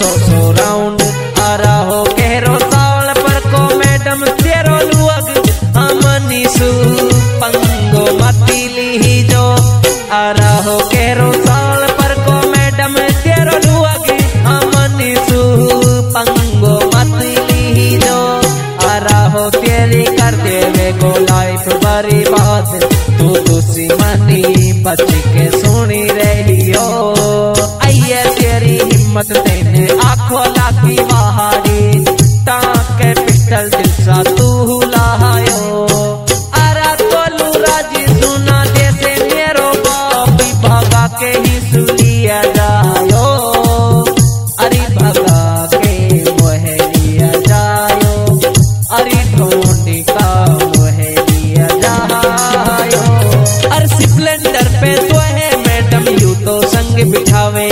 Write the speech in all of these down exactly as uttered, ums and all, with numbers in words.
सौ सौ राउंड आ रहो केरो सावल पर को मैडम तेरो लुअग हमनी सु पंगो मतीली ही जो आ रहो केरो सावल पर को मैडम तेरो लुअग हमनी सु पंगो मतीली ही जो आ रहो तेरी कर देवे को लाइफ बर्बाद तू दूसरी मनी बच के सुनी रही हो आइए तेरी हिम्मत देने आंखों लागी बहारी टाके पिस्टल दिल सा तू लायो अरा तोलू राजी सुना जैसे मेरो बापी भगा के ही सुलिया जायो अरे भगा के मोह लिया जायो अरे ढूंढी का मोह लिया जायो अरे स्प्लेंडर पे तो है मैडम यू तो संग बिठावे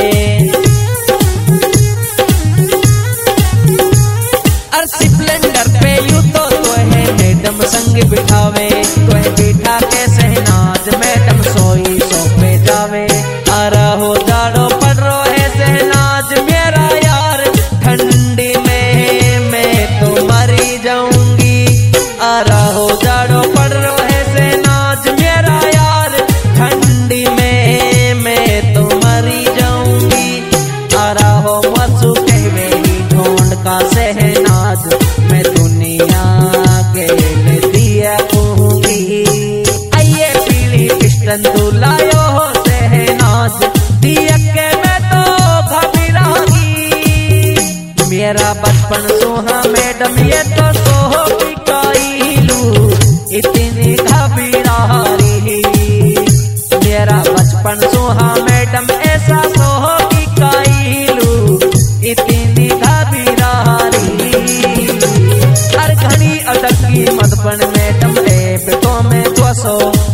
अरे स्प्लेंडर पे यू तो तो है मैडम संग बिठावे कोई बिठा के सहनाज मैडम सोई सो पे जावे अरे हो जाड़ो पड़ रो है सहनाज मेरा यार ठंडी में मैं तो मरी जाऊंगी अरे हो जाड़ो पड़ रो है सहनाज मेरा यार ठंडी में मैं तो मरी जाऊंगी अरे हो मसू कहवे ही ढूंढ का सहनाज मैं दुनिया के दिया कहूंगी आइए पीली किस्टन तू लायो हो सहनाज दिया के मैं तो घबरागी मेरा बचपन सोहा मैडम ये तो सोहो की काइलू इतनी घबरारी मेरा बचपन सोहा मैडम ऐसा सोहो की काइलू इतनी घबरारी हर घड़ी अटकी मत बन मैडम ए बेटों में तो सो